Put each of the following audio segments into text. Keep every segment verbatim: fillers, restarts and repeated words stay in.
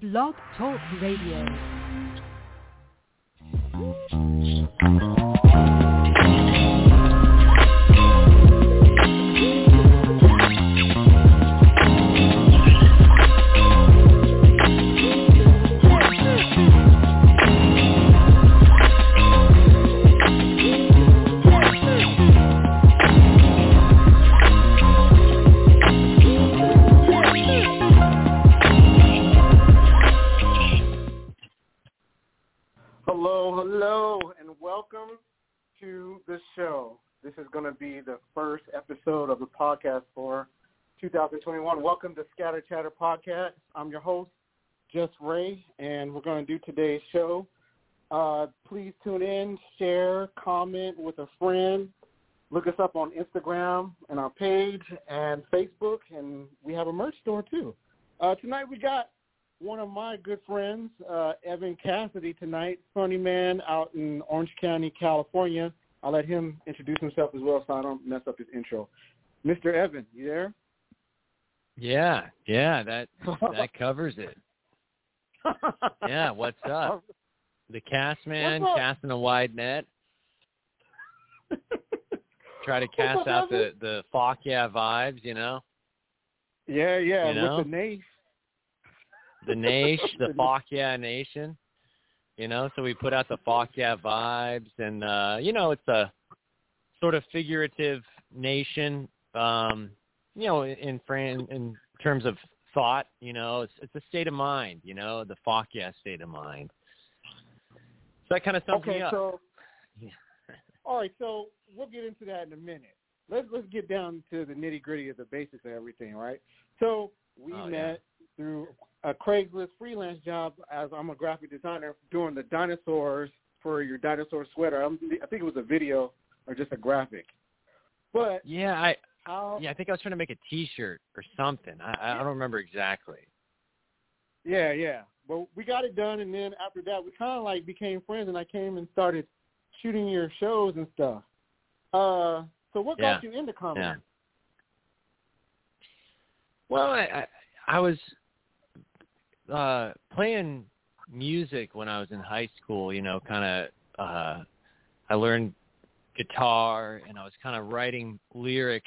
Blog Talk Radio. Hello, hello, and welcome to the show. This is going to be the first episode of the podcast for two thousand twenty-one. Welcome to Scatter Chatter Podcast. I'm your host, Just Ray, and we're going to do today's show. Uh, please tune in, share, comment with a friend. Look us up on Instagram and our page and Facebook, and we have a merch store too. Uh, tonight we got one of my good friends, uh, Evan Cassidy, tonight, funny man out in Orange County, California. I'll let him introduce himself as well so I don't mess up his intro. Mister Evan, you there? Yeah, yeah, that that covers it. Yeah, what's up? The cast man, casting a wide net. Try to cast up, out Evan? the, the fuck yeah vibes, you know? Yeah, yeah, You know? with the Nace. The nation, the fuck yeah nation, you know, so we put out the fuck yeah vibes, and, uh, you know, it's a sort of figurative nation, um, you know, in, in in terms of thought, you know, it's, it's a state of mind, you know, the fuck yeah state of mind. So that kind of sums okay, me up. So, Yeah. all right, so we'll get into that in a minute. Let's, let's get down to the nitty-gritty of the basics of everything, right? So we Oh, met yeah. through a Craigslist freelance job as I'm a graphic designer doing the dinosaurs for your dinosaur sweater. I'm, I think it was a video or just a graphic. But Yeah, I how, yeah, I think I was trying to make a T-shirt or something. I, I don't remember exactly. yeah, yeah. But we got it done, and then after that, we kind of like became friends, and I came and started shooting your shows and stuff. Uh, so what Yeah. got you into comedy? Yeah. Well, I, I, I was uh, playing music when I was in high school, you know, kind of, uh, I learned guitar, and I was kind of writing lyrics.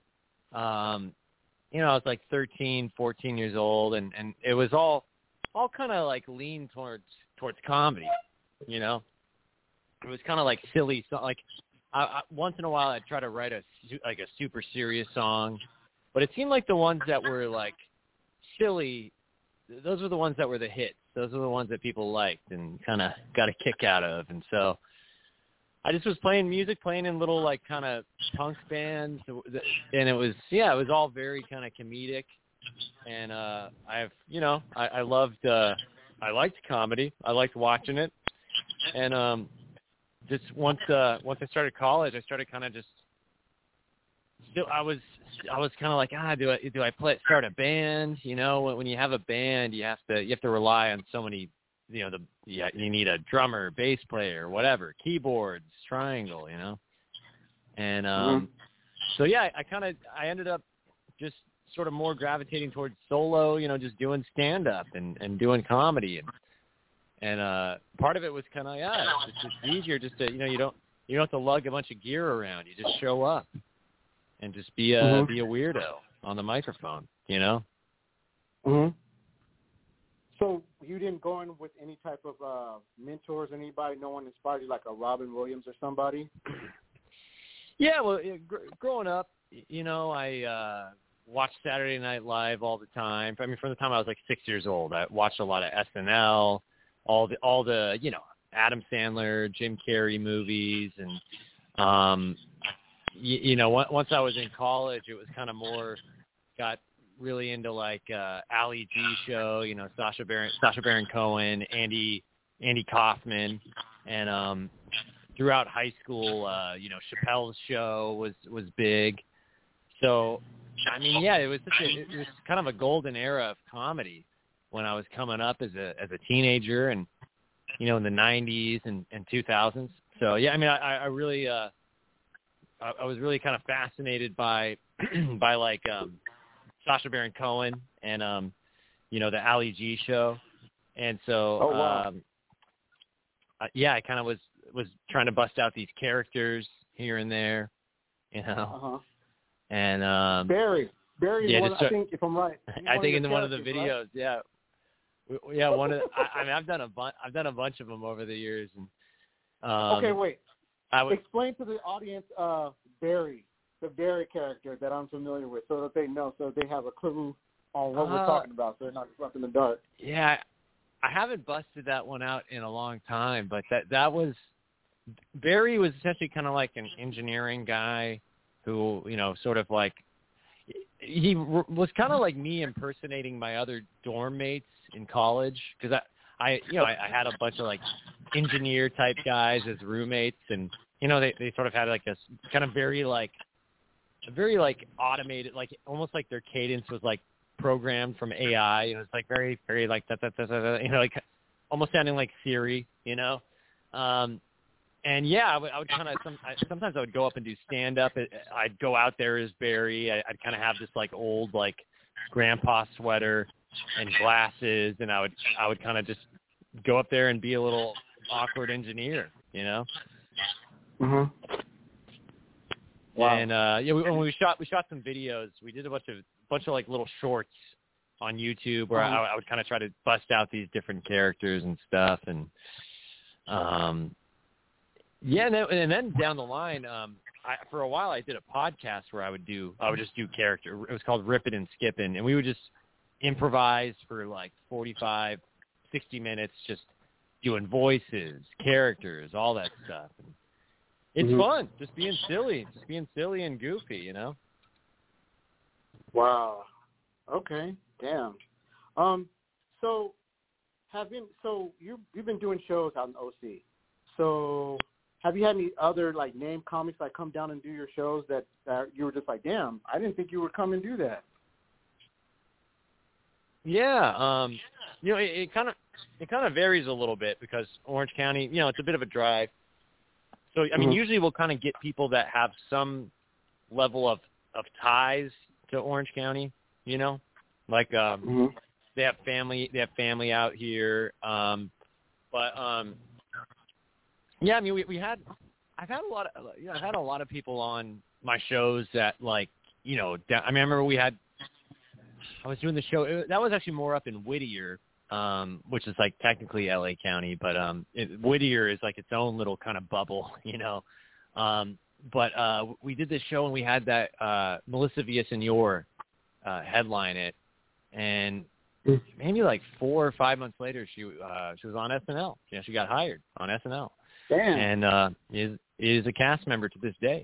Um, you know, I was like thirteen, fourteen years old, and, and it was all, all kind of like lean towards, towards comedy, you know. It was kind of like silly, so like I, I, once in a while I'd try to write a, su- like a super serious song, but it seemed like the ones that were like silly, those were the ones that were the hits. Those were the ones that people liked and kind of got a kick out of. And so I just was playing music, playing in little like kind of punk bands, and it was, yeah, it was all very kind of comedic. And uh, I've, you know, I, I loved, uh, I liked comedy. I liked watching it. And um, just once, uh, once I started college, I started kind of just, still, I was, I was kind of like, ah, do I, do I play, start a band? You know, when, when you have a band, you have to, you have to rely on so many, you know, the, yeah, you need a drummer, bass player, whatever, keyboards, triangle, you know? And, um, Mm-hmm. so yeah, I, I kind of, I ended up just sort of more gravitating towards solo, you know, just doing stand up and, and doing comedy. And, and, uh, part of it was kind of, yeah, it's, it's easier just to, you know, you don't, you don't have to lug a bunch of gear around. You just show up and just be a, Mm-hmm. be a weirdo on the microphone, you know? Mm-hmm. So you didn't go in with any type of uh, mentors, anybody, no one inspired you, like a Robin Williams or somebody? Yeah, well, it, gr- growing up, y- you know, I uh, watched Saturday Night Live all the time. I mean, from the time I was like six years old, I watched a lot of S N L, all the, all the, you know, Adam Sandler, Jim Carrey movies, and um, you, you know, once I was in college, it was kind of more got really into like uh, Ali G show, you know, Sacha Baron, Sacha Baron Cohen, Andy, Andy Kaufman, and um, throughout high school, uh, you know, Chappelle's show was was big. So, I mean, yeah, it was such a, it was kind of a golden era of comedy when I was coming up as a as a teenager, and you know, in the nineties and, and two thousands. So yeah, I mean, I, I really, uh, I, I was really kind of fascinated by by like um, Sacha Baron Cohen and um, you know, the Ali G show. And so, oh, wow. um, uh, yeah, I kind of was was trying to bust out these characters here and there, you know. Uh-huh. And um, Barry, Barry, is yeah, one, just, I think, if I'm right, I think in one of the characters, videos, right? yeah, we, yeah, one of the, I, I mean, I've done a bunch, I've done a bunch of them over the years, and um, okay, wait. I would explain to the audience uh, Barry, the Barry character that I'm familiar with, so that they know, so they have a clue on what uh, we're talking about, so they're not left in the dark. Yeah, I haven't busted that one out in a long time, but that that was Barry was essentially kind of like an engineering guy who, you know, sort of like he was kind of like me impersonating my other dorm mates in college, because I, I, you know, I, I had a bunch of like engineer type guys as roommates, and you know, they they sort of had like a kind of very like, very like automated, like almost like their cadence was like programmed from A I. You know, it's like very very like that that that, you know, like almost sounding like Siri, you know. Um, And yeah, I would, I would kind of some, I, sometimes I would go up and do stand up. I'd go out there as Barry. I, I'd kind of have this like old like grandpa sweater and glasses, and I would I would kind of just go up there and be a little awkward engineer, you know. Mhm. Wow. And uh, yeah, we, when we shot we shot some videos. We did a bunch of bunch of like little shorts on YouTube where uh-huh. I, I would kind of try to bust out these different characters and stuff, and um. Yeah, and then, and then down the line, um, I, for a while I did a podcast where I would do, I would just do character. It was called Rip It and Skippin', and we would just improvise for like forty-five, sixty minutes, just doing voices, characters, all that stuff. And it's mm-hmm. fun, just being silly, just being silly and goofy, you know? Wow. Okay. Damn. Um. So, have been so you you've been doing shows out in O C. So. Have you had any other, like, name comics that come down and do your shows that, that you were just like, damn, I didn't think you would come and do that? Yeah, um, you know, it kind of it kind of varies a little bit because Orange County, you know, it's a bit of a drive. So, I mean, mm-hmm. usually we'll kind of get people that have some level of, of ties to Orange County, you know, like um, mm-hmm. they have family, they have family out here, um, but um. Yeah, I mean, we we had, I've had a lot of, you know, I've had a lot of people on my shows that, like, you know, I remember we had, I was doing the show, it, that was actually more up in Whittier, um, which is like technically L A County, but um, it, Whittier is like its own little kind of bubble, you know. Um, but uh, we did this show and we had that uh, Melissa Villaseñor uh, headline it, and maybe like four or five months later, she uh, she was on S N L. You know, she got hired on S N L. Damn. And uh, is is a cast member to this day.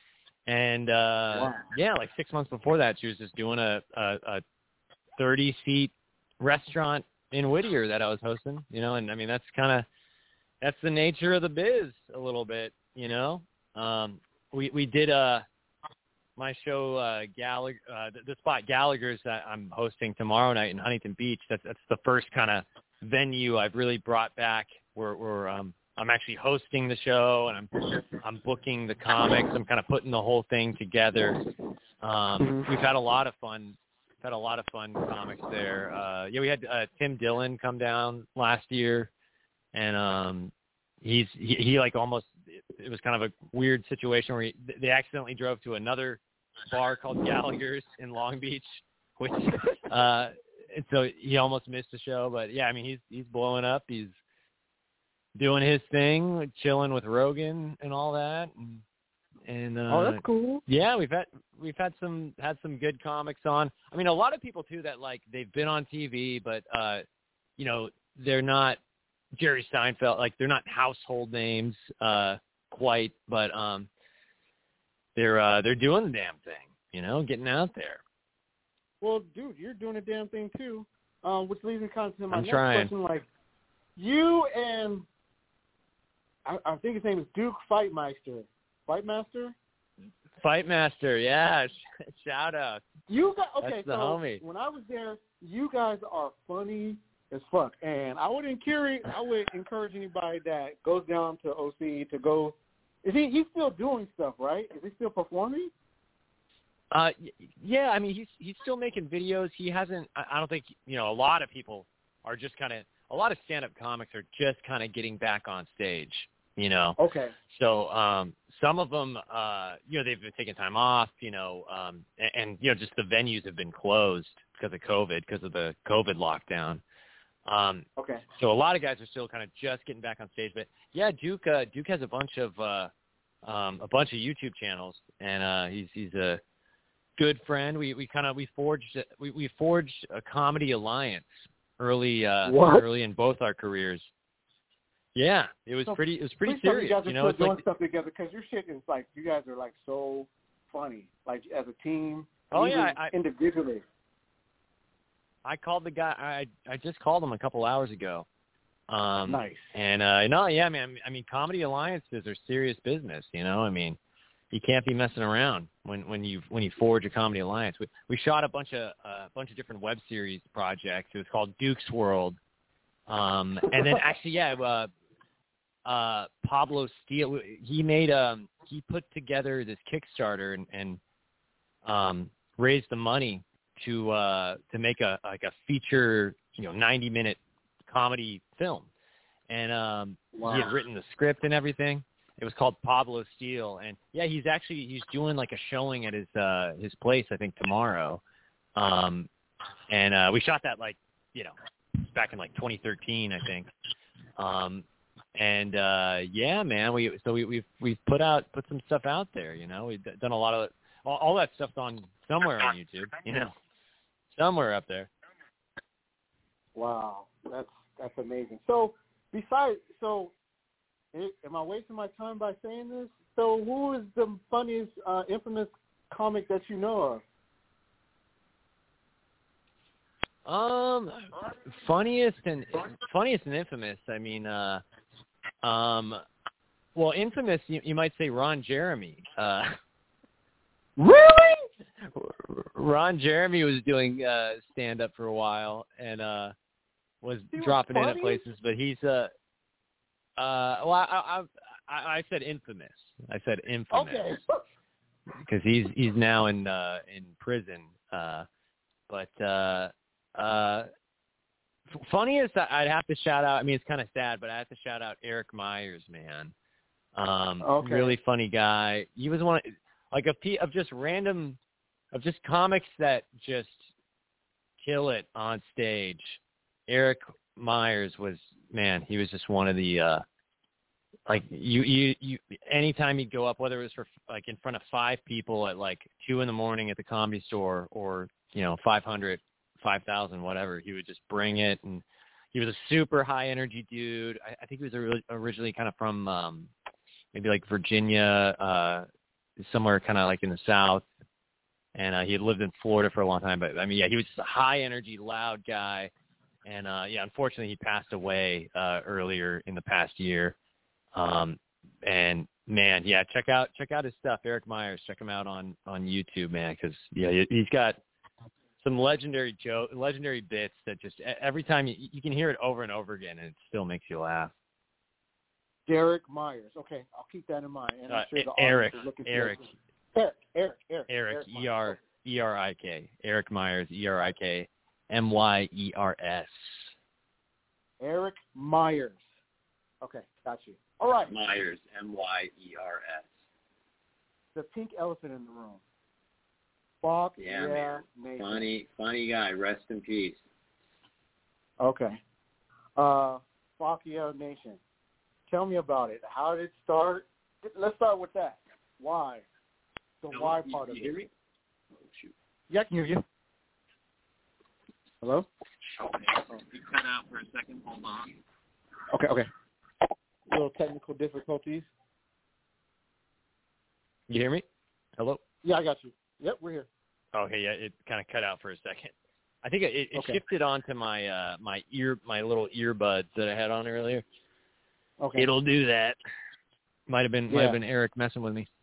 And uh, wow. yeah, like six months before that, she was just doing a a, a thirty seat restaurant in Whittier that I was hosting. You know, and I mean that's kind of that's the nature of the biz a little bit. You know, um, we we did a my show uh, Gallagher, uh, the, the spot Gallagher's that I'm hosting tomorrow night in Huntington Beach. That's that's the first kind of venue I've really brought back where where um. I'm actually hosting the show, and I'm I'm booking the comics. I'm kind of putting the whole thing together. Um, mm-hmm. We've had a lot of fun. We've had a lot of fun comics there. Uh, yeah, we had uh, Tim Dillon come down last year, and um, he's he, he like almost. It was kind of a weird situation where he, they accidentally drove to another bar called Gallagher's in Long Beach, which uh, and so he almost missed the show. But yeah, I mean he's he's blowing up. He's doing his thing, chilling with Rogan and all that, and, and uh, oh, that's cool. Yeah, we've had we've had some had some good comics on. I mean, a lot of people too that like they've been on T V, but uh, you know they're not Jerry Seinfeld, like they're not household names uh, quite, but um, they're uh, they're doing the damn thing, you know, getting out there. Well, dude, you're doing a damn thing too, um, which leads me kind of to my I'm next trying. question, like you and. I, I think his name is Duke Fightmaster. Fightmaster? Fightmaster, yeah. Shout out. You guys, okay, That's the so homie. when I was there, you guys are funny as fuck. And I would encourage, I would encourage anybody that goes down to O C to go. Is he he's still doing stuff, right? Is he still performing? Uh, yeah, I mean, he's he's still making videos. He hasn't. I, I don't think you know. A lot of people are just kind of a lot of stand-up comics are just kind of getting back on stage, you know. Okay. So um, some of them, uh, you know, they've been taking time off, you know, um, and, and, you know, just the venues have been closed because of COVID, because of the COVID lockdown. Um, okay. So a lot of guys are still kind of just getting back on stage. But, yeah, Duke uh, Duke has a bunch of uh, um, a bunch of YouTube channels, and uh, he's he's a good friend. We we kind of we forged we, we forged a comedy alliance early uh, What? early in both our careers. Yeah, it was So, pretty. It was pretty please tell me serious. You guys are You know, still it's doing like stuff together because your shit is like you guys are like so funny, like as a team. Oh, even yeah, I- individually. I called the guy. I I just called him a couple hours ago. Um, Nice. And uh, no, yeah, man. I mean, comedy alliances are serious business. You know, I mean, you can't be messing around when when you when you forge a comedy alliance. We we shot a bunch of a uh, bunch of different web series projects. It was called Duke's World. Um, and then actually, yeah, uh, uh, Pablo Steele. He made um he put together this Kickstarter and, and um raised the money to uh to make a like a feature, you know, ninety minute comedy film. And um Wow. he had written the script and everything. It was called Pablo Steele, and yeah, he's actually he's doing like a showing at his uh his place, I think, tomorrow. Um and uh we shot that like, you know, back in like twenty thirteen, I think. Um and uh yeah, man, we so we we've we've put out put some stuff out there, you know. We've done a lot of all, all that stuff's on somewhere on YouTube, you know. Somewhere up there. Wow, that's that's amazing. So, besides, so, eh, am I wasting my time by saying this? So, who is the funniest, uh, infamous comic that you know of? Um, funniest and funniest and infamous. I mean, uh, um, well, infamous. You, you might say Ron Jeremy. Uh, Really? Ron Jeremy was doing uh, stand up for a while and uh, was He was dropping in at funny? places, but he's uh, uh, well, I, I, I, I said infamous. I said infamous. Okay. Because he's he's now in uh, in prison. Uh, but uh, uh, f- funniest, I'd have to shout out. I mean, it's kind of sad, but I have to shout out Eric Myers, man. Um, Okay. Really funny guy. He was one of, like a p of just random of just comics that just kill it on stage. Eric Myers was, man, he was just one of the. Uh, Like you, you, you. Anytime he'd go up, whether it was for like in front of five people at like two in the morning at the Comedy Store, or you know five hundred, five thousand, whatever, he would just bring it. And he was a super high energy dude. I, I think he was ori- originally kind of from um, maybe like Virginia, uh, somewhere kind of like in the South, and uh, he had lived in Florida for a long time. But I mean, yeah, he was just a high energy, loud guy. And uh, yeah, unfortunately, he passed away uh, earlier in the past year. Um, and man, yeah, check out, check out his stuff. Eric Myers, check him out on, on YouTube, man. Cause yeah, he's got some legendary joke, legendary bits that just every time you, you can hear it over and over again and it still makes you laugh. Derek Myers. Okay, I'll keep that in mind. And I'm Uh, sure the Eric, audience is looking Eric, for Eric, Eric, Eric, Eric, Myers. E R, E R I K, Eric Myers, E R I K, M Y E R S. Eric Myers. Okay, got you. All right. Myers, M Y E R S. The pink elephant in the room. Fuck Yeah, yeah, man. Nation. Funny, funny guy. Rest in peace. Okay. Uh, Fuck yeah, Nation. Tell me about it. How did it start? Let's start with that. Why? The No, why you, part you of hear it. me? Oh, shoot. Yeah, I can hear you. Hello? Okay. You cut out for a second. Hold on. Okay, okay. Little technical difficulties. You hear me? Hello? Yeah, I got you. Yep, we're here. Okay, yeah, it kind of cut out for a second. I think it, it Okay. shifted onto my uh, my ear, my little earbuds that I had on earlier. Okay. It'll do that. Might have been might Yeah. have been Eric messing with me.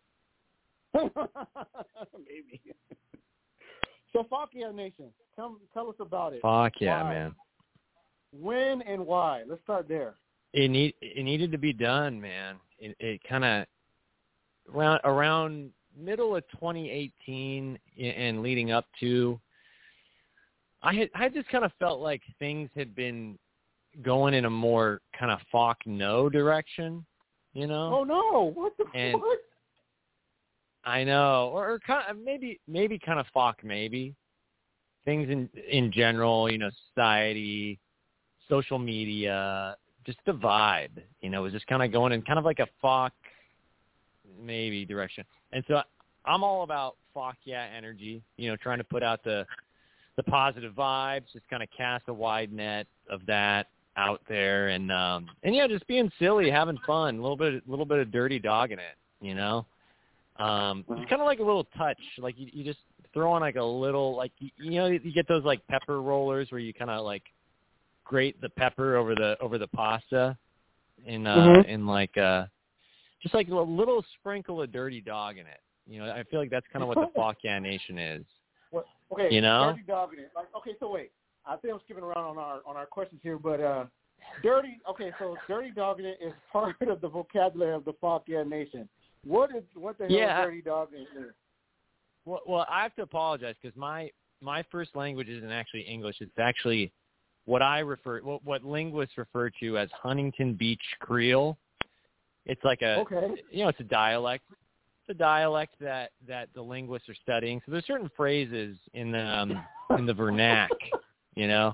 Maybe. So, Fuck yeah, Nation. Tell tell us about it. Fuck yeah, Why? man. When and why? Let's start there. It need it needed to be done, man. It, it kind of around around middle of twenty eighteen and leading up to. I had I just kind of felt like things had been going in a more kind of Falk no direction, you know? Oh no! What the and fuck? I know, or, or kind of maybe maybe kind of Falk maybe things in in general, you know, society, social media, just the vibe, you know, was just kind of going in kind of like a Falk maybe direction. And so I'm all about Falk yeah energy, you know, trying to put out the the positive vibes, just kind of cast a wide net of that out there, and um and yeah, just being silly, having fun, a little bit a little bit of dirty dog in it, you know. Um it's kind of like a little touch, like you, you just throw on like a little, like you, you know, you get those like pepper rollers where you kind of like grate the pepper over the over the pasta in uh mm-hmm. in like uh just like a little sprinkle of dirty dog in it. You know, I feel like that's kind of what the Falk yeah Nation is. What, okay, you know, dirty dog in it. Like, okay, so wait, I think I'm skipping around on our on our questions here, but uh, dirty. Okay, so dirty dog in it is part of the vocabulary of the Falk yeah Nation. What is what the hell yeah, is dirty dog in it? Well, well, I have to apologize because my my first language isn't actually English. It's actually what I refer what, what linguists refer to as Huntington Beach Creole. It's like a okay. you know, it's a dialect. It's a dialect that, that the linguists are studying. So there's certain phrases in the um, in the vernac, you know.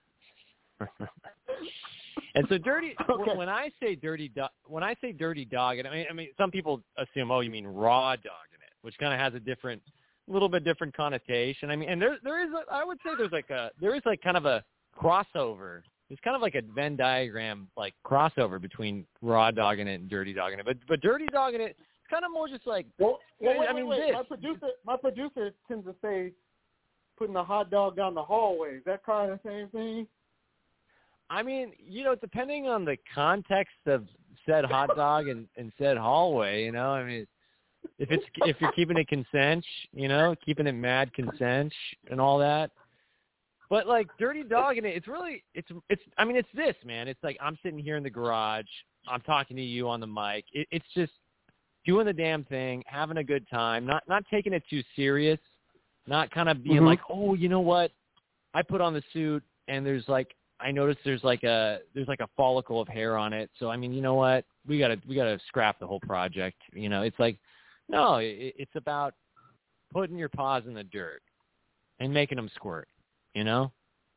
And so dirty. Okay. When I say dirty, do, when I say dirty dog, I mean, I mean, some people assume, oh, you mean raw dog in it, which kind of has a different, little bit different connotation. I mean, and there there is, a, I would say, there's like a, there is like kind of a crossover. There's kind of like a Venn diagram, like crossover between raw dog in it and dirty dog in it. But but dirty dog in it, it's kind of more just like. Well, well wait, I mean, wait, wait. this. My producer, my producer tends to say, putting a hot dog down the hallway. Is that kind of the same thing? I mean, you know, depending on the context of said hot dog and, and said hallway, you know, I mean, if it's if you're keeping it consent, you know, keeping it mad consent and all that. But like dirty dog in it, it's really it's it's. I mean, it's this, man. It's like I'm sitting here in the garage, I'm talking to you on the mic. It, it's just doing the damn thing, having a good time, not not taking it too serious, not kind of being mm-hmm. like, oh, you know what? I put on the suit and there's like. I noticed there's like a there's like a follicle of hair on it. So I mean, you know what? We gotta we gotta scrap the whole project. You know, it's like, no, it, it's about putting your paws in the dirt and making them squirt. You know,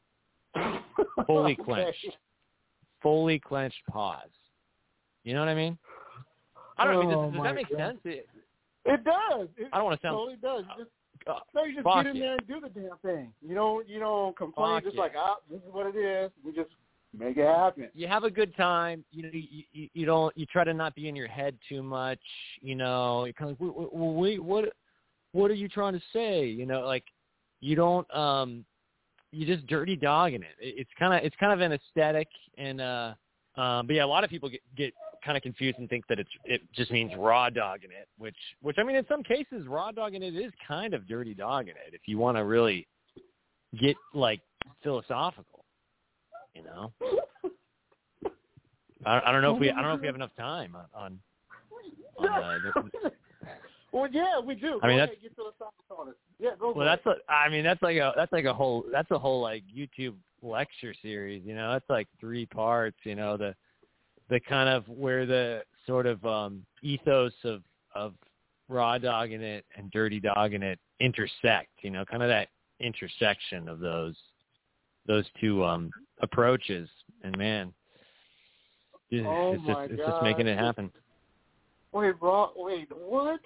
fully okay. clenched, fully clenched paws. You know what I mean? I don't know. I mean, does, does that make God. sense? It, it does. It I don't want to sound. totally does. You just, Uh, no, you just fuck get in yeah. there and do the damn thing. You don't, you don't complain. Fuck just yeah. like, ah, this is what it is. We just make it happen. You have a good time. You know, you, you, you don't. You try to not be in your head too much. You know, you're kind of like, wait, wait, what, what are you trying to say? You know, like you don't. Um, you just dirty dog in it. It's kind of, it's kind of an aesthetic, and uh, um, but yeah, a lot of people get get kind of confused and think that it's it just means raw dog in it, which which I mean in some cases raw dog in it is kind of dirty dog in it if you want to really get like philosophical, you know. I, I don't know if we I don't know if we have enough time on on. on uh, the, well, yeah, we do. I mean go that's ahead, get philosophical on it. Yeah, go. Well, that's a, I mean that's like a that's like a whole that's a whole like YouTube lecture series, you know. That's like three parts, you know. The the kind of where the sort of um, ethos of, of raw dog in it and dirty dog in it intersect, you know, kind of that intersection of those those two um, approaches. And man, it's, oh it's, my just, it's God. just making it happen. Wait, raw. Wait, what?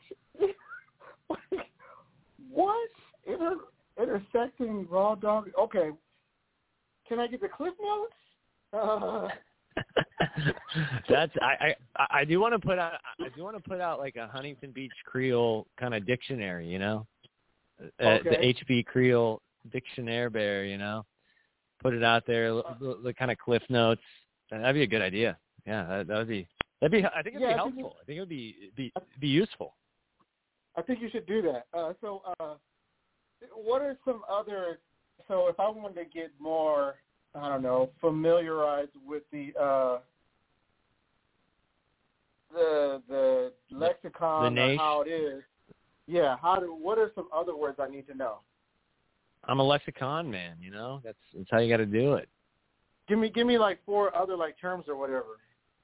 what? Inter- intersecting raw dog. Okay. Can I get the clip notes? Uh, That's I, I I do want to put out I do want to put out like a Huntington Beach Creole kind of dictionary, you know, uh, okay. the H B Creole Dictionary bear, you know, put it out there, the, the kind of cliff notes. That'd be a good idea. Yeah, that, that would be that'd be I think it'd yeah, be I think helpful. I think it would be be be useful. I think you should do that. Uh, so, uh, what are some other? So, if I wanted to get more. I don't know, familiarized with the uh, the the lexicon the or how it is. Yeah, how do? What are some other words I need to know? I'm a lexicon man, you know. That's that's how you got to do it. give me give me like four other like terms or whatever.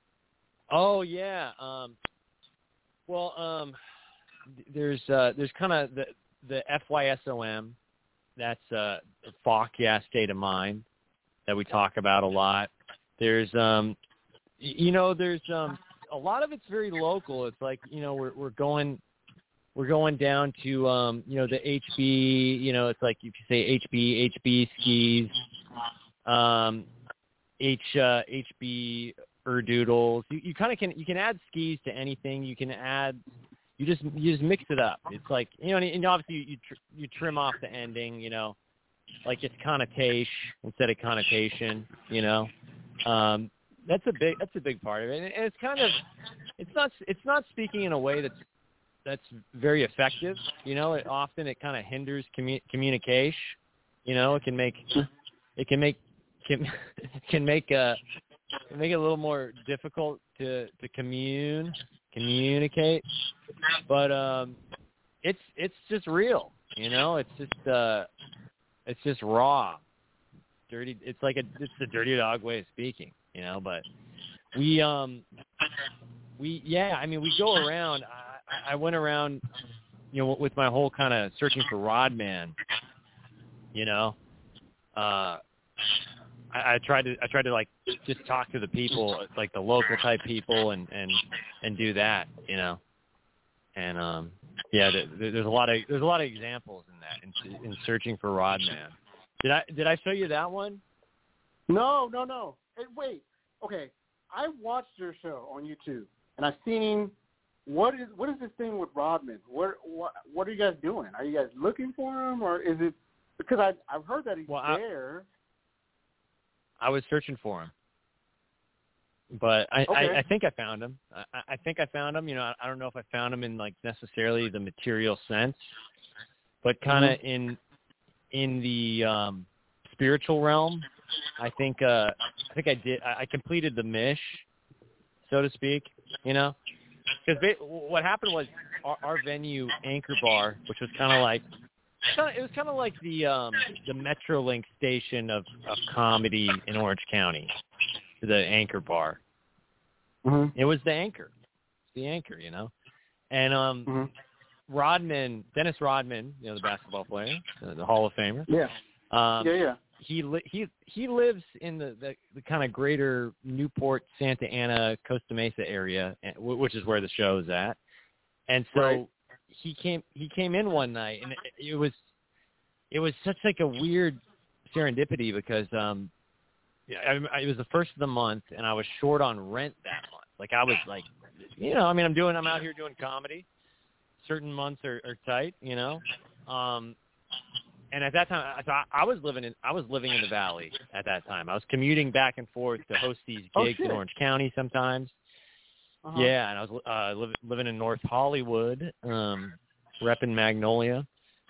Oh yeah. Um, well, um, there's uh, there's kind of the the F Y S O M. That's uh, the fuck yeah state of mind that we talk about a lot. There's um, you know, there's um, a lot of it's very local. It's like, you know, we're we're going we're going down to um, you know, the H B. You know, it's like if you say H B, H B skis, um, H uh, H B Erdoodles. You, you kind of can you can add skis to anything. You can add you just you just mix it up. It's like, you know, and, and obviously you you, tr- you trim off the ending. You know, like it's connotation instead of connotation. You know, um, that's a big that's a big part of it. And it's kind of it's not it's not speaking in a way that's that's very effective. You know, it often it kind of hinders commu- communication. You know, it can make it can make can can make uh make it a little more difficult to to commune communicate, but um it's it's just real, you know. It's just uh it's just raw, dirty. It's like a it's the dirty dog way of speaking, you know. But we um we yeah I mean we go around. I, I went around, you know, with my whole kind of searching for Rodman, you know. uh I, I tried to I tried to like just talk to the people, like the local type people, and, and, and do that, you know. And um, yeah, there, there's a lot of there's a lot of examples in that in, in searching for Rodman. Did I did I show you that one? No, no, no. Hey, wait. Okay, I watched your show on YouTube, and I've seen what is what is this thing with Rodman? What what what are you guys doing? Are you guys looking for him, or is it because I I've heard that he's well, I, there. I was searching for him, but I, Okay. I, I think I found him. I, I think I found him. You know, I, I don't know if I found him in like necessarily the material sense, but kind of mm-hmm. in in the um, spiritual realm. I think uh, I think I did. I, I completed the mish, so to speak. You know, because what happened was our, our venue, Anchor Bar, which was kind of like. It was kind of like the um, the Metrolink station of, of comedy in Orange County, the Anchor Bar. Mm-hmm. It was the anchor, the anchor, you know. And um, mm-hmm. Rodman, Dennis Rodman, you know, the basketball player, the, the Hall of Famer. Yeah. Um, yeah, yeah. He li- he he lives in the, the, the kind of greater Newport, Santa Ana, Costa Mesa area, which is where the show is at. And so. Right. He came. He came in one night, and it, it was, it was such like a weird serendipity because um, I, I, it was the first of the month, and I was short on rent that month. Like I was like, you know, I mean, I'm doing, I'm out here doing comedy. Certain months are, are tight, you know, um, and at that time, so I, I was living in, I was living in the Valley at that time. I was commuting back and forth to host these gigs oh, in Orange County sometimes. Uh-huh. Yeah, and I was uh, li- living in North Hollywood, um, repping Magnolia,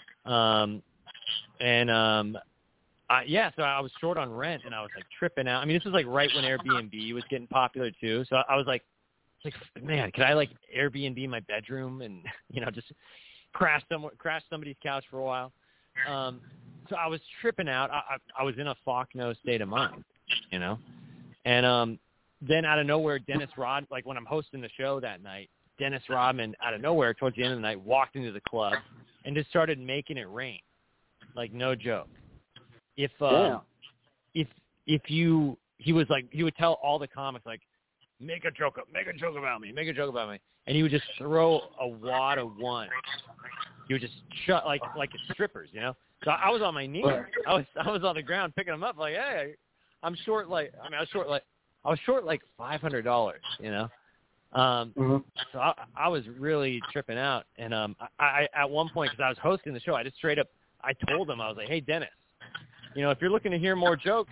um, and um, I, yeah, so I was short on rent, and I was like tripping out. I mean, this was like right when Airbnb was getting popular too, so I was like, like man, could I like Airbnb my bedroom and you know just crash some crash somebody's couch for a while? Um, so I was tripping out. I, I, I was in a fuck no state of mind, you know, and um. Then out of nowhere, Dennis Rod, like when I'm hosting the show that night, Dennis Rodman out of nowhere towards the end of the night walked into the club and just started making it rain, like no joke. If uh, if if you, he was like he would tell all the comics like, make a joke, make a joke about me, make a joke about me, and he would just throw a wad of one. He would just shut like like strippers, you know. So I was on my knees, I was I was on the ground picking them up like, hey, I'm short like I mean I was short like. I was short like five hundred dollars, you know. Um, mm-hmm. So I, I was really tripping out, and um, I, I at one point because I was hosting the show, I just straight up I told him I was like, "Hey, Dennis, you know, if you're looking to hear more jokes,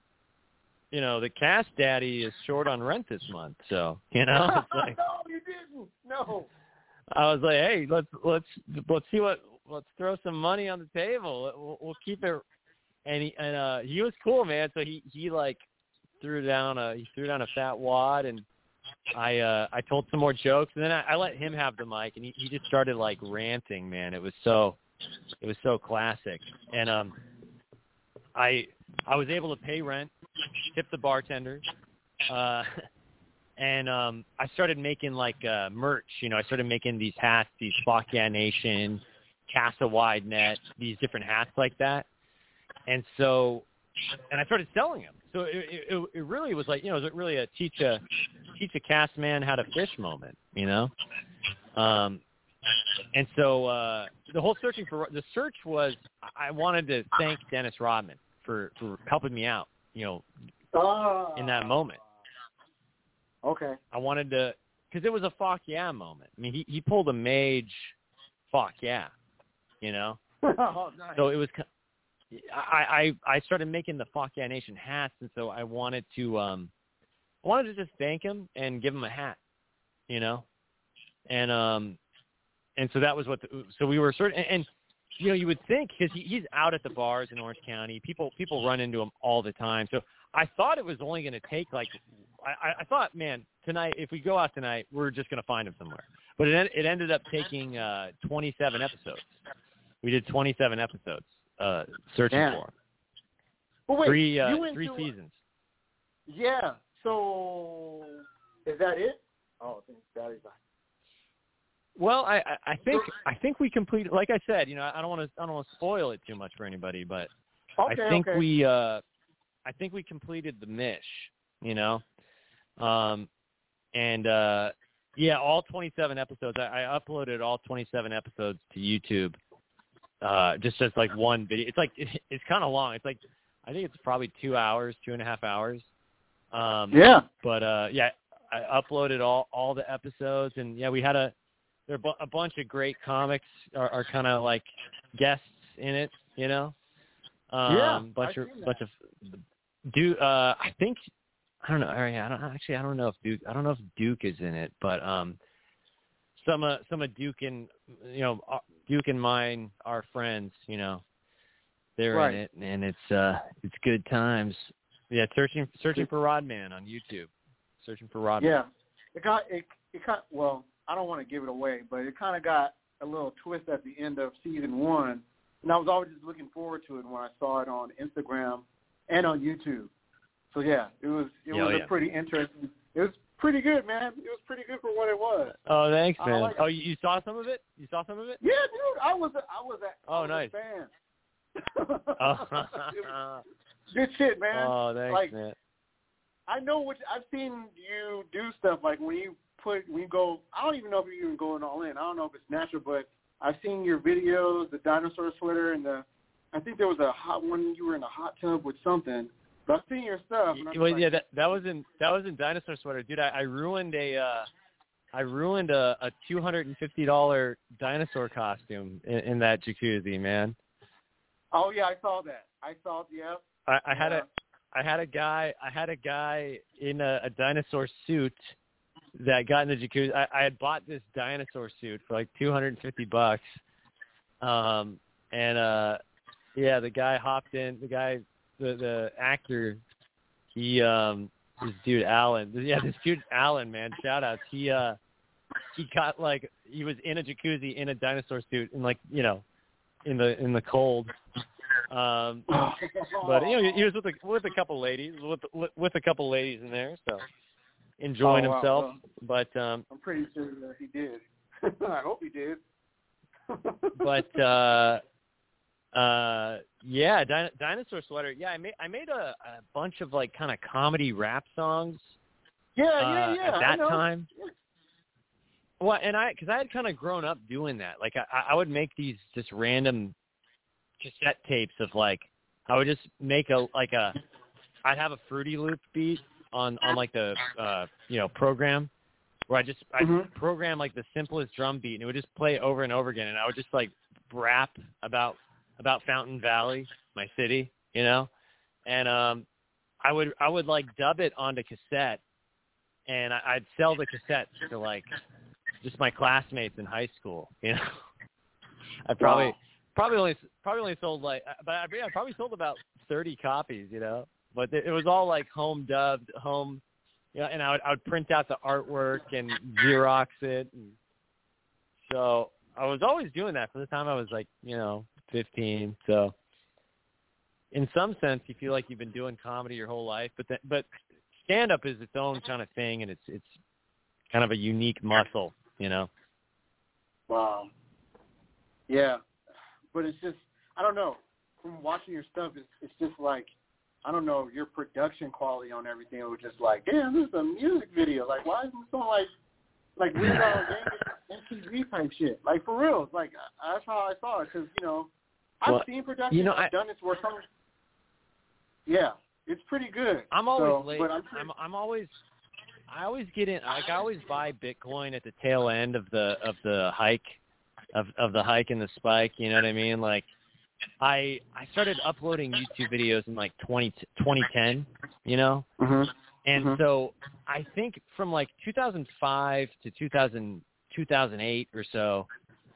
you know, the Cast Daddy is short on rent this month, so you know." It's like, no, you didn't. No. I was like, "Hey, let's let's let's see what let's throw some money on the table. We'll, we'll keep it." And he and uh, he was cool, man. So he he like. threw down a he threw down a fat wad, and I uh, I told some more jokes, and then I, I let him have the mic, and he, he just started like ranting, man. It was so it was so classic, and um I I was able to pay rent tipped the bartender, uh, and um, I started making like uh, merch. You know, I started making these hats, these Fuck Yeah Nation, Casa Wide Net, these different hats like that. And so, and I started selling them. So it, it, it really was like, you know, it was really a teach a teach a cast man how to fish moment, you know. Um, and so uh, the whole searching for the search was, I wanted to thank Dennis Rodman for, for helping me out, you know, uh, in that moment. Okay. I wanted to, because it was a fuck yeah moment. I mean, he, he pulled a Mage fuck yeah, you know. Oh, nice. So it was, I, I I started making the Fuck Yeah Nation hats, and so I wanted to, um, I wanted to just thank him and give him a hat, you know, and um, and so that was what. The, so we were sort of, and, and you know, you would think because he, he's out at the bars in Orange County, people people run into him all the time. So I thought it was only going to take like, I, I thought, man, tonight if we go out tonight, we're just going to find him somewhere. But it it ended up taking uh, twenty-seven episodes. We did twenty-seven episodes uh, searching Damn. for him. But wait, three uh, you went three to, seasons. Yeah. So is that it? Oh, I think that is. Well, I, I, I think I think we completed. Like I said, you know, I don't want to I don't want to spoil it too much for anybody, but Okay, I think okay. we uh, I think we completed the Mish. You know, um, and uh, yeah, all twenty-seven episodes. I, I uploaded all twenty-seven episodes to YouTube. Uh, just as like one video. It's like it, it's kind of long. It's like I think it's probably two hours, two and a half hours. Um, Yeah. But uh, yeah, I uploaded all all the episodes, and yeah, we had a there are bu- a bunch of great comics are, are kind of like guests in it, you know. Um, Yeah, bunch I've of seen that. bunch of do uh, I think I don't know. I don't actually I don't know if Duke I don't know if Duke is in it, but um, some uh, some of Duke and you know Duke and mine are friends, you know. They're Right. in it, and it's uh, it's good times. Yeah, searching searching for Rodman on YouTube. Searching for Rodman. Yeah. It got it. It got well. I don't want to give it away, but it kind of got a little twist at the end of season one, and I was always just looking forward to it when I saw it on Instagram and on YouTube. So yeah, it was it Yeah, was oh, a yeah. pretty interesting. It was pretty good, man. It was pretty good for what it was. Oh, thanks, I man. like it. Oh, you, you saw some of it? You saw some of it? Yeah, dude. I was a, I was a, Oh, I was nice. a fan. Oh, Good shit, man. oh thanks, like, man. I know what I've seen you do stuff like when you put when you go. I don't even know if you're even going all in. I don't know if it's natural, but I've seen your videos, the dinosaur sweater, and the. I think there was a hot one. You were in a hot tub with something. But I've seen your stuff. And I'm Well, like, yeah, that that was in that was in Dinosaur Sweater, dude. I, I ruined a uh, I ruined a, a two hundred and fifty dollar dinosaur costume in, in that jacuzzi, man. oh yeah, I saw that. I saw. Yeah. I, I had yeah. a I had a guy I had a guy in a, a dinosaur suit that got in the jacuzzi. I, I had bought this dinosaur suit for like two hundred and fifty bucks, um, and uh, yeah, the guy hopped in. The guy, the the actor, he um, this dude Alan. Yeah, this dude Alan, man, shout outs. He uh, he got like he was in a jacuzzi in a dinosaur suit and like you know, in the in the cold. Um, but you know, he was with a with a couple ladies, with with a couple ladies in there, so enjoying Oh, wow. himself. Well, but um, I'm pretty sure that he did. I hope he did. but uh, uh, yeah, Din- Dinosaur Sweater. Yeah, I made I made a, a bunch of like kind of comedy rap songs. yeah, uh, yeah, yeah. At I that know. time. Well, and I because I had kind of grown up doing that. Like I, I would make these just random cassette tapes of like I would just make a like a I'd have a Fruity Loop beat on on like the uh you know program where I just I Mhm. program like the simplest drum beat and it would just play over and over again and I would just like rap about about Fountain Valley, my city, you know, and um I would I would like dub it onto cassette and I, I'd sell the cassettes to like just my classmates in high school, you know. I probably. Wow. Probably only probably only sold like, but I, yeah, I probably sold about thirty copies, you know. But it, it was all like home dubbed, home, you know. And I would I would print out the artwork and Xerox it. And so I was always doing that from the time I was like, you know, fifteen. So in some sense, you feel like you've been doing comedy your whole life, but that, but stand-up is its own kind of thing, and it's it's kind of a unique muscle, you know. Wow. Yeah, but it's just I don't know. From watching your stuff, it's it's just like I don't know your production quality on everything. It was just like, damn, this is a music video. Like, why isn't it so like like Weird Al M T V type shit? Like for real. It's like that's how I saw it because you know I've well, seen production. You know, I've I, done this where some. Yeah, it's pretty good. I'm always so, late. But I'm, I'm I'm always I always get in. Like I always buy Bitcoin at the tail end of the of the hike, of of the hike and the spike. You know what I mean? Like I I started uploading YouTube videos in like twenty, twenty ten. You know, mm-hmm. and mm-hmm. so I think from like two thousand five to two thousand, two thousand eight or so,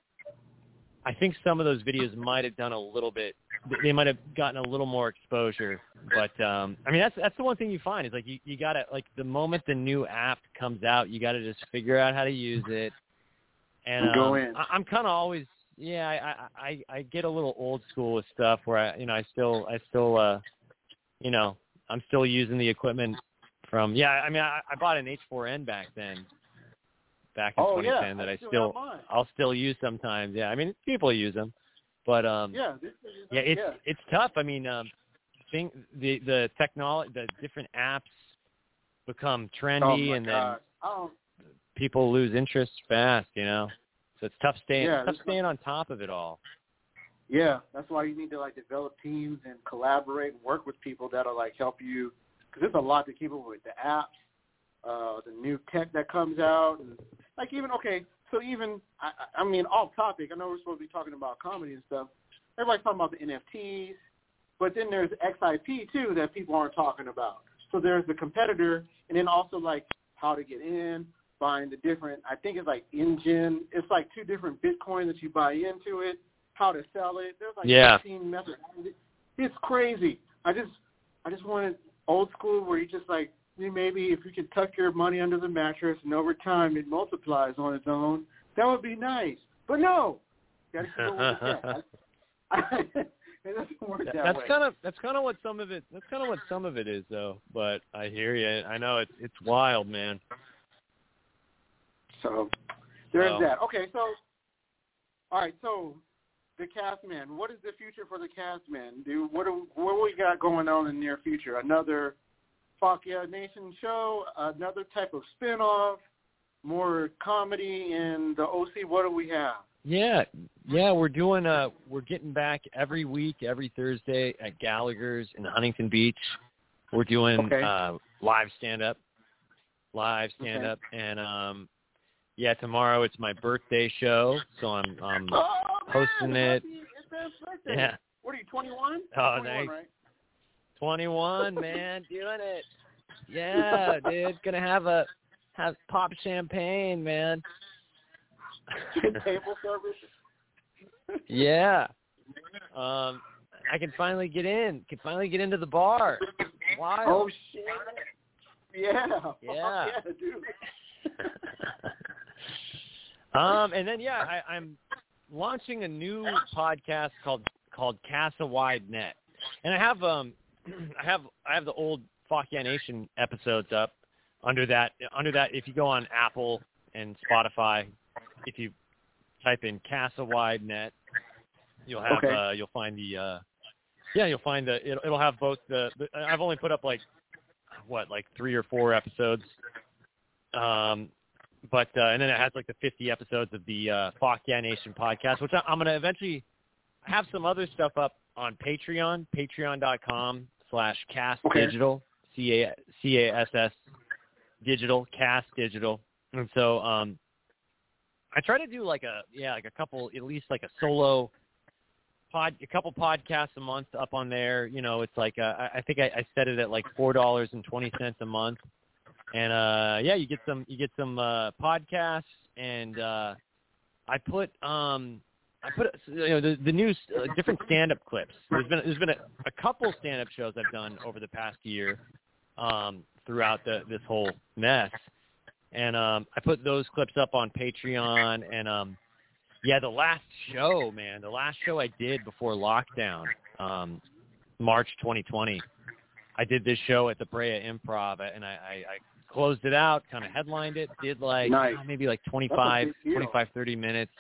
I think some of those videos might have done a little bit. They might have gotten a little more exposure, but um, I mean that's that's the one thing you find is like you, you gotta like the moment the new app comes out, you gotta just figure out how to use it. And um, go in. I, I'm kind of always yeah I, I I get a little old school with stuff where I you know I still I still uh you know I'm still using the equipment from yeah I mean I, I bought an H four N back then. Back in oh, twenty ten yeah. that I I still, still have I'll still use sometimes. Yeah, I mean people use them, but um yeah, this is, yeah, it's yeah. it's tough. I mean, um, thing the the technology, the different apps become trendy, oh and God. then Oh, people lose interest fast. You know, so it's tough staying yeah, tough staying on top of it all. Yeah, that's why you need to like develop teams and collaborate and work with people that'll like help you because there's a lot to keep up with the apps, uh, the new tech that comes out, and like even okay, so even I, I mean off topic. I know we're supposed to be talking about comedy and stuff. Everybody's talking about the N F Ts, but then there's X I P too that people aren't talking about. So there's the competitor, and then also like how to get in, buying the different. I think it's like Engine. It's like two different Bitcoin that you buy into it. How to sell it. There's like yeah. fifteen methods. It's crazy. I just I just wanted old school where you just like maybe if you could tuck your money under the mattress and over time it multiplies on its own, that would be nice. But no, you got to keep going with the tech. It doesn't work that that's way. kind of that's kind of what some of it that's kind of what some of it is though. But I hear you. I know it's it's wild, man. So there's oh. that. Okay, so all right, so. The Castman. What is the future for the Castman? Do what? Do, what we got going on in the near future? Another Fuck Yeah Nation show? Another type of spinoff? More comedy in the O C? What do we have? Yeah, yeah. We're doing. Uh, we're getting back every week, every Thursday at Gallagher's in Huntington Beach. We're doing okay. uh, live stand up, live stand up, okay. and um, yeah, tomorrow it's my birthday show, so I'm. I'm oh, hosting man, it. It's birthday. Yeah. What are you, twenty-one? Oh, twenty-one, nice. Right? twenty-one, man, doing it. Yeah, dude, gonna have a have pop champagne, man. Table service. Yeah. Um, I can finally get in. Can finally get into the bar. Wow. Oh shit. Yeah. Yeah. Oh, yeah, dude. um, and then yeah, I, I'm. launching a new podcast called called Casa Wide Net, and I have um I have I have the old Fuck Yeah Nation episodes up under that under that if you go on Apple and Spotify, if you type in Casa Wide Net, you'll have okay. uh, you'll find the uh, yeah you'll find the it'll, it'll have both the, the I've only put up like what like three or four episodes. Um, But uh, and then it has like the fifty episodes of the uh, Fuck Yeah Nation podcast, which I, I'm gonna eventually have some other stuff up on Patreon, patreon.com slash cast digital, C A C A S S digital, cast digital, and so um, I try to do like a yeah like a couple at least like a solo pod, a couple podcasts a month up on there. You know, it's like uh, I think I, I set it at like four dollars and twenty cents a month. And uh, yeah, you get some you get some uh, podcasts, and uh, I put um, I put you know the the new uh, different stand-up clips. There's been there's been a, a couple stand-up shows I've done over the past year um, throughout the this whole mess, and um, I put those clips up on Patreon. And um, yeah, the last show, man, the last show I did before lockdown, um, March twenty twenty. I did this show at the Brea Improv, and I, I, I closed it out, kind of headlined it, did like nice. uh, maybe like twenty-five, twenty-five, thirty minutes.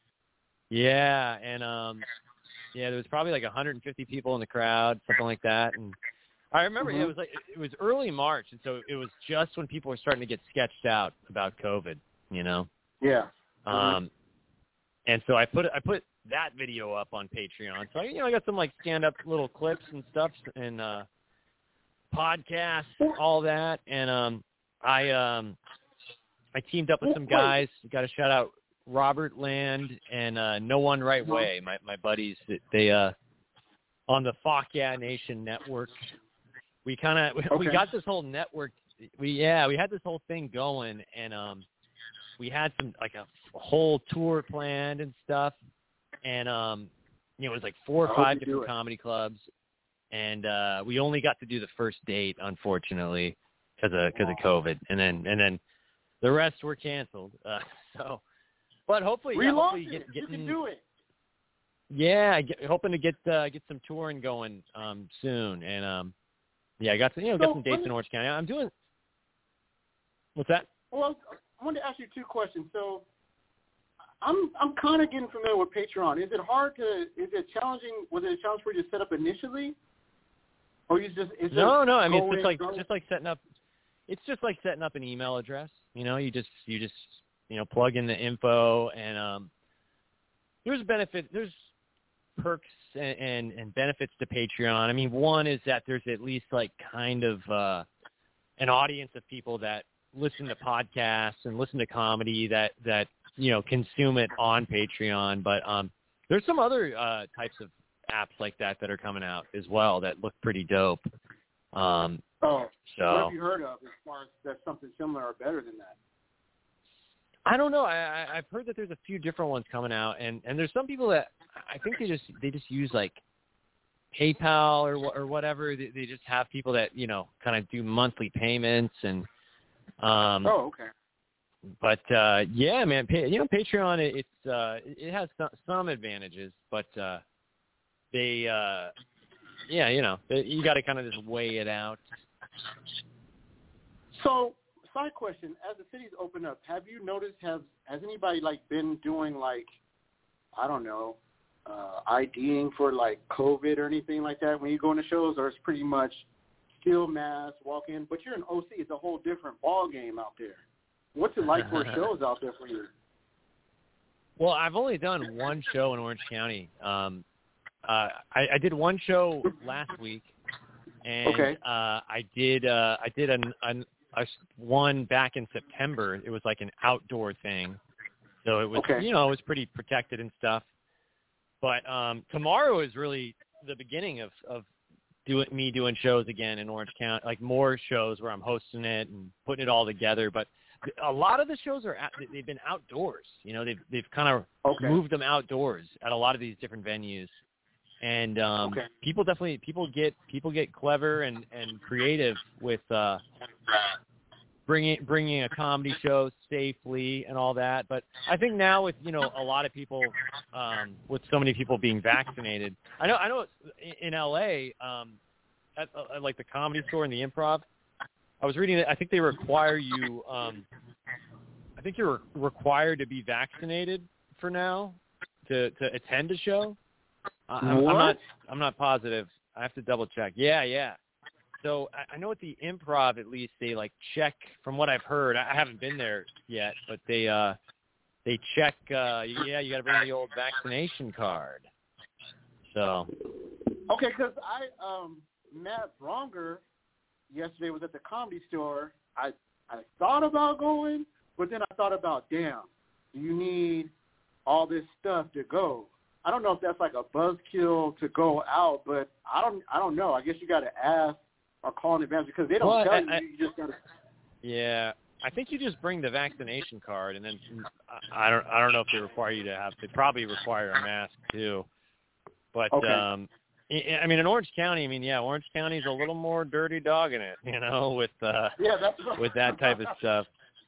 Yeah, and um, yeah, there was probably like one hundred fifty people in the crowd, something like that. And I remember mm-hmm. it was like it was early March, and so it was just when people were starting to get sketched out about COVID, you know. Yeah. Um, mm-hmm. and so I put I put that video up on Patreon. So you know I got some like stand up little clips and stuff and uh, podcasts, all that, and um, I um, I teamed up with some guys. Got a shout out. Robert Land and uh, No One Right Way, my my buddies. They uh, on the Fuck Yeah Nation network. We kind of we, okay. we got this whole network. We yeah we had this whole thing going, and um, we had some like a, a whole tour planned and stuff. And um, you know it was like four or five different comedy clubs, and uh, we only got to do the first date, unfortunately, because of because of COVID, and then and then the rest were canceled. Uh, so. But hopefully, yeah, hopefully get, getting, you can do it. Yeah, get, hoping to get uh, get some touring going um, soon, and um, yeah, I got some, you know so, got some dates me, in Orange County. I'm doing. What's that? Well, I wanted to ask you two questions. So, I'm I'm kind of getting familiar with Patreon. Is it hard to? Is it challenging? Was it a challenge for you to set up initially, or you just? Is no, no. I mean, it's just like go? just like setting up. It's just like setting up an email address. You know, you just you just. You know, plug in the info, and um, there's benefit. There's perks and, and, and benefits to Patreon. I mean, one is that there's at least like kind of uh, an audience of people that listen to podcasts and listen to comedy that that you know consume it on Patreon. But um, there's some other uh, types of apps like that that are coming out as well that look pretty dope. Um, oh, so what have you heard of as far as that's something similar or better than that? I don't know. I, I, I've heard that there's a few different ones coming out, and, and there's some people that I think they just they just use like PayPal or or whatever. They, they just have people that you know kind of do monthly payments and. Um, oh, okay. But uh, yeah, man, pay, you know Patreon it, it's uh, it has some, some advantages, but uh, they uh, yeah, you know they, you got to kind of just weigh it out. So. Side question: as the cities open up, have you noticed? Have has anybody like been doing like, I don't know, uh, IDing for like COVID or anything like that when you go into shows, or it's pretty much still mask, walk in? But you're in O C; it's a whole different ball game out there. What's it like for shows out there for you? Well, I've only done one show in Orange County. Um, uh, I, I did one show last week, and okay. uh, I did uh, I did an. an I one back in September. It was like an outdoor thing, so it was okay. you know it was pretty protected and stuff. But um, tomorrow is really the beginning of of doing me doing shows again in Orange County, like more shows where I'm hosting it and putting it all together. But a lot of the shows are at, they've been outdoors. You know, they've they've kind of okay. moved them outdoors at a lot of these different venues. And um, okay. people definitely people get people get clever and, and creative with uh, bringing bringing a comedy show safely and all that. But I think now with you know a lot of people um, with so many people being vaccinated, I know I know in L A um, at, at like the Comedy Store and the Improv, I was reading that I think they require you um, I think you're required to be vaccinated for now to, to attend a show. I'm, I'm not. I'm not positive. I have to double check. Yeah, yeah. So I, I know at the Improv, at least they like check. From what I've heard, I haven't been there yet, but they uh, they check. Uh, yeah, you got to bring the old vaccination card. So. Okay, because I um, Matt Bronger yesterday was at the Comedy Store. I I thought about going, but then I thought about, damn, do you need all this stuff to go? I don't know if that's like a buzzkill to go out, but I don't I don't know. I guess you got to ask or call in advance because they don't well, tell I, you. I, you just got to. Yeah, I think you just bring the vaccination card, and then I don't I don't know if they require you to have. They probably require a mask too. But okay. um, I mean, in Orange County, I mean, yeah, Orange County's a little more dirty dog in it, you know, with uh, yeah, that's right. with that type of stuff.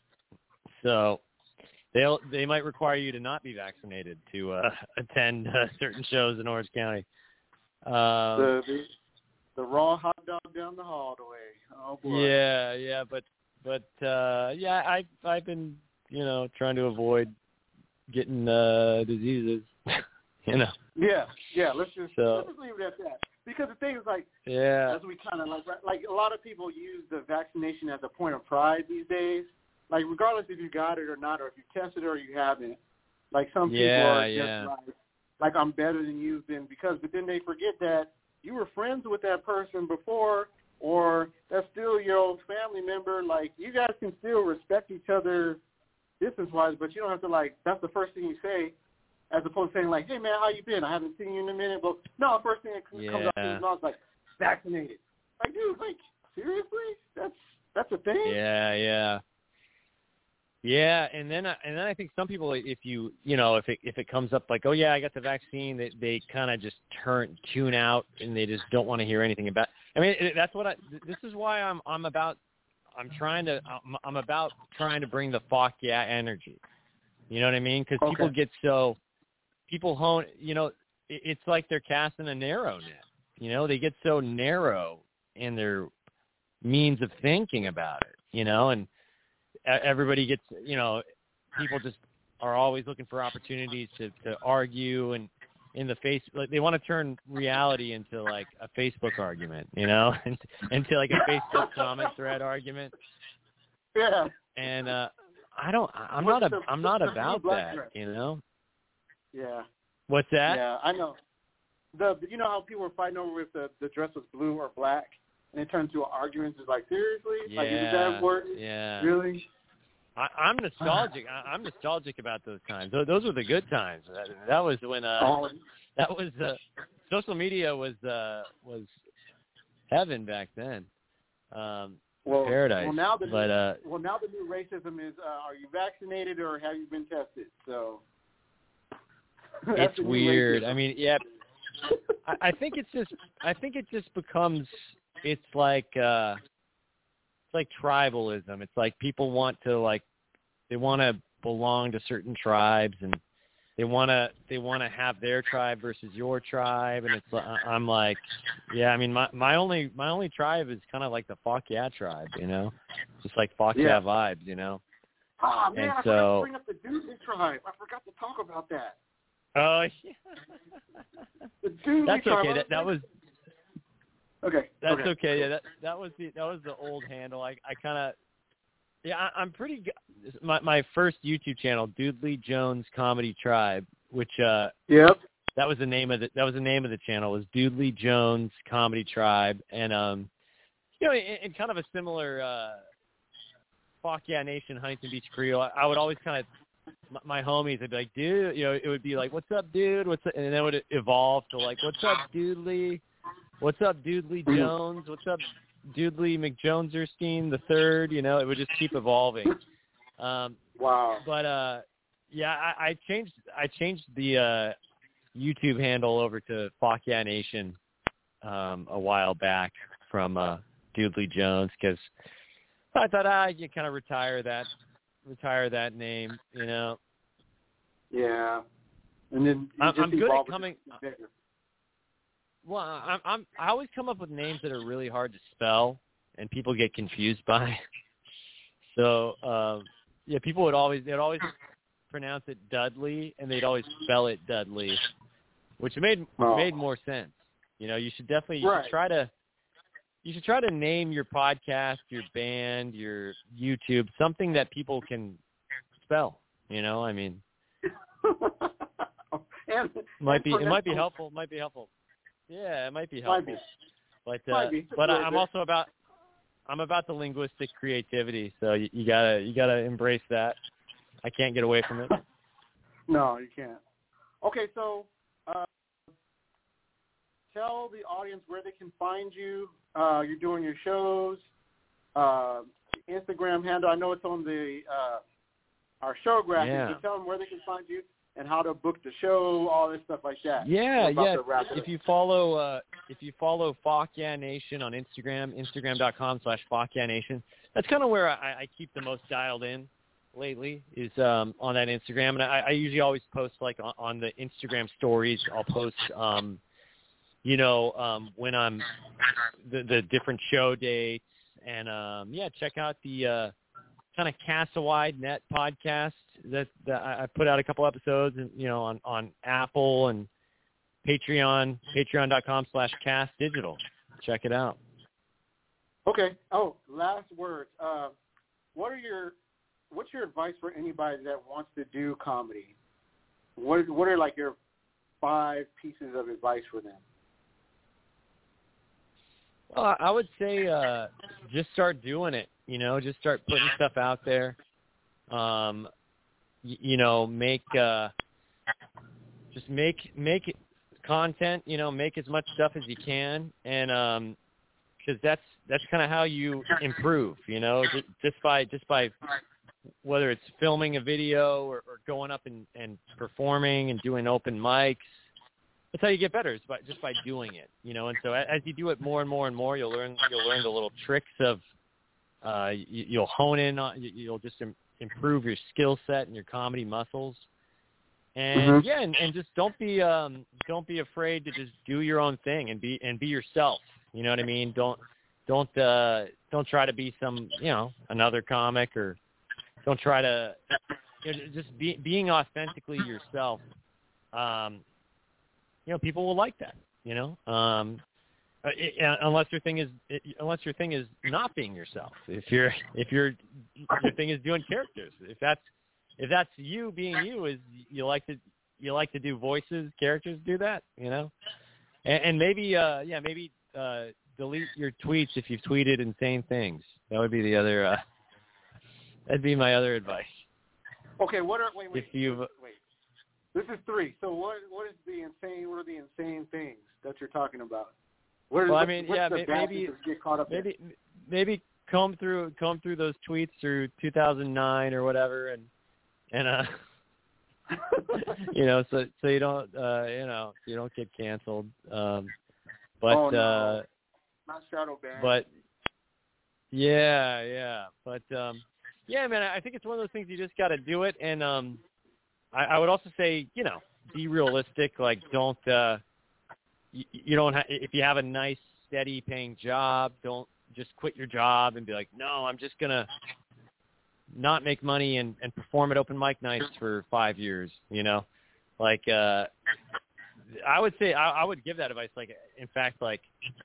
So. They'll they might require you to not be vaccinated to uh, attend uh, certain shows in Orange County. Um, the, the the raw hot dog down the hallway. Oh boy. Yeah, yeah, but but uh, yeah, I I've been you know trying to avoid getting uh, diseases. you know. Yeah, yeah. Let's just, so, let's just leave it at that. Because the thing is, like, yeah, as we kind of like, like a lot of people use the vaccination as a point of pride these days. Like, regardless if you got it or not, or if you tested it or you haven't. Like, some people yeah, are just yeah. like, like I'm better than you, then because, but then they forget that you were friends with that person before, or that's still your old family member. Like, you guys can still respect each other distance-wise, but you don't have to, like, that's the first thing you say, as opposed to saying, like, hey, man, how you been? I haven't seen you in a minute. But no, first thing that yeah. comes up to his mouth is, like, vaccinated. Like, dude, like, seriously? That's that's a thing? Yeah, yeah. Yeah, and then I- and then I think some people, if you you know, if it if it comes up like, oh yeah, I got the vaccine, they they kind of just turn tune out and they just don't want to hear anything about. I mean, it, that's what I. This is why I'm I'm about. I'm trying to. I'm, I'm about trying to bring the fuck yeah energy. You know what I mean? Because Okay. people get so people hone. You know, it, it's like they're casting a narrow net. You know, they get so narrow in their means of thinking about it. You know, and everybody gets, you know, people just are always looking for opportunities to, to argue and in the face, like they want to turn reality into like a Facebook argument, you know, into like a Facebook comment thread argument. Yeah. And uh, I don't, I'm What's not, a, the, I'm not the about black that, dress? you know. Yeah. What's that? Yeah, I know. The you know how people were fighting over if the, the dress was blue or black, and it turned into an argument. It's like, seriously? Yeah. Like, is it that important? Yeah. Really? I, I'm nostalgic. I, I'm nostalgic about those times. Those, those were the good times. That, that was when uh, Oh. that was uh, social media was uh, was heaven back then. Um, Well, paradise. well now the but new, uh, well now the new racism is: uh, are you vaccinated or have you been tested? So that's it's the new weird. racism. I mean, yeah. I, I think it's just. I think it just becomes. It's like. Uh, it's like tribalism. It's like people want to like. They want to belong to certain tribes, and they want to. They want to have their tribe versus your tribe, and it's. I'm like, yeah. I mean, my my only my only tribe is kind of like the fuck yeah tribe, you know, just like fuck yeah, Yeah. vibes, you know. Oh man, and I so, forgot to bring up the Dooley tribe. I forgot to talk about that. Oh yeah. The Dooley That's tribe. okay. That, that was okay. that's okay. okay. Yeah, that that was the that was the old handle. I I kind of yeah. I, I'm pretty good. My my first YouTube channel, Doodley Jones Comedy Tribe, which uh Yep. that was the name of the that was the name of the channel was Doodley Jones Comedy Tribe, and um you know in, in kind of a similar uh fuck yeah nation Huntington Beach Creole. I, I would always kind of my, my homies would be like, dude, you know, it would be like, what's up, dude? What's up? And then it would evolve to like, what's up, Doodley? What's up, Doodley Jones? What's up, Doodley McJoneserstein the third? You know, it would just keep evolving. Um, Wow. but uh, yeah, I, I changed I changed the uh, YouTube handle over to Fuck Yeah Nation um, a while back from uh, Doodley Jones because I thought ah, you kind of retire that retire that name, you know. Yeah. And then you I'm, just I'm good at evolve coming. with the bigger. Well, I'm, I'm I always come up with names that are really hard to spell, and people get confused by. So um, yeah, people would always they'd always pronounce it Dudley, and they'd always spell it Dudley, which made Oh. made more sense. You know, you should definitely you Right. should try to you should try to name your podcast, your band, your YouTube something that people can spell. You know, I mean, and, might and be it might be pronounce- helpful. Might be helpful. Yeah, it might be Might helpful. be. But Might uh, be. but Yeah, I'm but- also about I'm about the linguistic creativity, so you, you gotta you gotta embrace that. I can't get away from it. No, you can't. Okay, so uh, tell the audience where they can find you. Uh, you're doing your shows. Uh, Instagram handle. I know it's on the uh, our show graphic. Yeah. So tell them where they can find you and how to book the show, all this stuff like that. Yeah, We're about yeah. to wrap it If up. you follow uh, if you follow Fuck Yeah Nation on Instagram, Instagram dot com slash Fuck Yeah Nation, that's kind of where I, I keep the most dialed in lately is um, on that Instagram, and I, I usually always post like on, on the Instagram stories. I'll post um, you know, um, when I'm the, the different show dates. And, um, yeah, check out the uh, kind of Castawide Net podcast that, that I I put out a couple episodes, you know, on, on Apple and Patreon, patreon.com slash cast digital. Check it out. Okay. Oh, last words. Uh, what are your, what's your advice for anybody that wants to do comedy? What, what are like your five pieces of advice for them? Well, I would say uh, just start doing it, you know, just start putting stuff out there. Um, y- you know, make, uh, just make, make it content, you know, make as much stuff as you can. And, um, cause that's, that's kind of how you improve, you know, just, just by, just by whether it's filming a video or, or going up and, and performing and doing open mics. That's how you get better, is by, just by doing it, you know. And so as you do it more and more and more, you'll learn you'll learn the little tricks of, uh, you, you'll hone in on, you'll just im- improve your skill set and your comedy muscles. And Mm-hmm. yeah, and, and just don't be um, don't be afraid to just do your own thing and be and be yourself. You know what I mean? Don't don't uh, don't try to be some you know another comic, or don't try to you know, just be being authentically yourself. Um, You know, people will like that. You know, um, it, it, unless your thing is it, unless your thing is not being yourself. If you're if you're your thing is doing characters. If that's if that's you being you, is you like to you like to do voices, characters, do that. You know, and, and maybe uh, yeah maybe uh, delete your tweets if you've tweeted insane things. That would be the other. Uh, that'd be my other advice. Okay, what are wait wait if you've wait. This is three. So what what is the insane? What are the insane things that you're talking about? What is, well, I what, mean, what's yeah, the maybe bad maybe things that get caught up maybe, in? maybe comb through comb through those tweets through two thousand nine or whatever, and and uh, you know, so so you don't uh, you know you don't get canceled. Um, but oh, no. uh, Not shadow ban. but yeah, yeah, but um, yeah, man, I think it's one of those things you just got to do it, and um. I would also say, you know, be realistic. Like, don't, uh, you, you don't, ha- if you have a nice, steady paying job, don't just quit your job and be like, no, I'm just going to not make money and, and perform at open mic nights for five years, you know? Like, uh, I would say, I, I would give that advice. Like, in fact, like,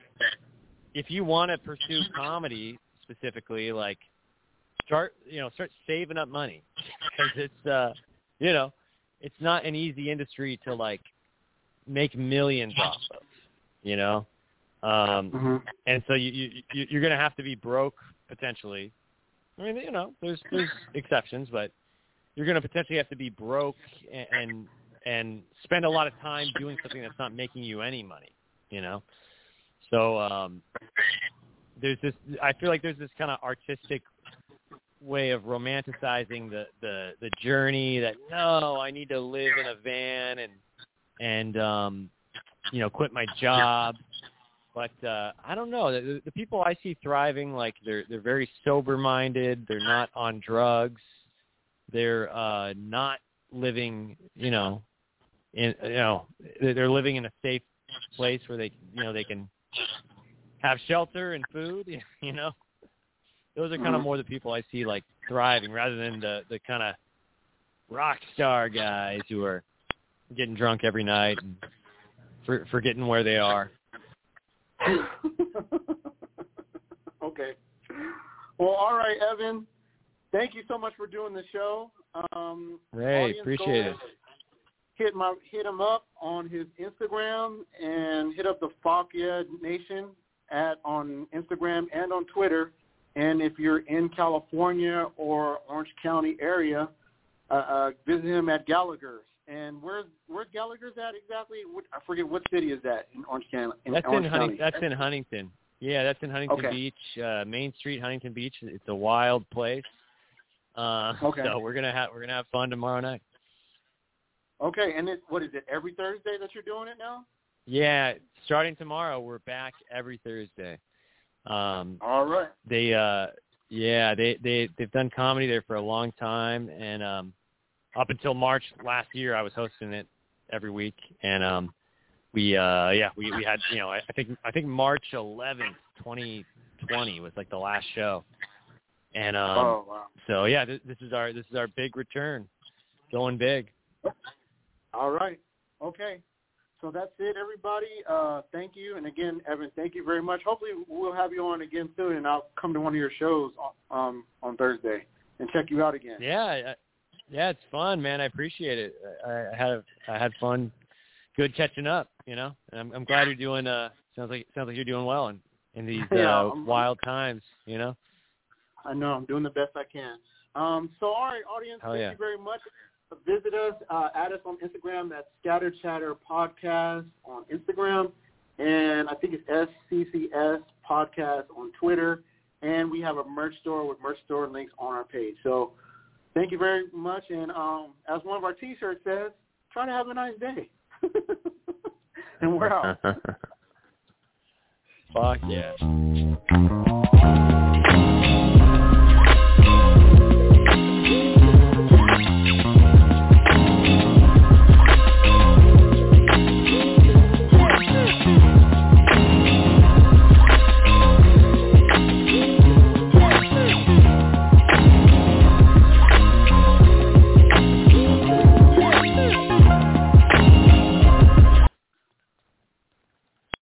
if you want to pursue comedy specifically, like, start, you know, start saving up money, because it's, uh, you know, it's not an easy industry to like make millions off of, you know? Um, mm-hmm. And so you, you, you're going to have to be broke potentially. I mean, you know, there's, there's exceptions, but you're going to potentially have to be broke and, and, and spend a lot of time doing something that's not making you any money, you know? So um, there's this, I feel like there's this kind of artistic way of romanticizing the, the, the journey that, no, I need to live in a van and, and, um, you know, quit my job. But, uh, I don't know, the, the people I see thriving, like they're, they're very sober minded. They're not on drugs. They're, uh, not living, you know, in, you know, they're living in a safe place where they, you know, they can have shelter and food, you know. Those are kind of more the people I see like thriving, rather than the, the kind of rock star guys who are getting drunk every night and for, forgetting where they are. Okay. Well, all right, Evan. Thank you so much for doing the show. Um, Hey, appreciate it. Hit my hit him up on his Instagram, and hit up the Fakia Nation at on Instagram and on Twitter. And if you're in California or Orange County area, uh, uh, visit him at Gallagher's. And where's where's Gallagher's at exactly? What, I forget what city is that in Orange County. In that's Orange in Hunting, County. That's in Huntington. Yeah, that's in Huntington Okay. Beach, uh, Main Street, Huntington Beach. It's a wild place. Uh, okay. So we're gonna have we're gonna have fun tomorrow night. Okay, and it, what is it? Every Thursday that you're doing it now? Yeah, starting tomorrow, we're back every Thursday. Um, All right. They, uh, yeah, they, they, they've done comedy there for a long time. And, um, up until March last year, I was hosting it every week. And, um, we uh yeah we we had you know I, I think I think March eleventh, twenty twenty was like the last show, and um oh, wow. so yeah this, this is our this is our big return, going big. All right, okay, so that's it, everybody. Uh, thank you, and again, Evan, thank you very much. Hopefully, we'll have you on again soon, and I'll come to one of your shows um on Thursday and check you out again. Yeah, yeah, it's fun, man. I appreciate it. I, I had I had fun. Good catching up, you know. And I'm I'm glad you're doing. Uh, sounds like sounds like you're doing well in in these uh, yeah, wild times, you know. I know I'm doing the best I can. Um, so all right, audience, Hell thank yeah. you very much. Visit us, uh, add us on Instagram. That's Scatter Chatter Podcast on Instagram, and I think it's S C C S Podcast on Twitter. And we have a merch store with merch store links on our page. So thank you very much. And um, as one of our T-shirts says, try to have a nice day. And we're out. Fuck yeah.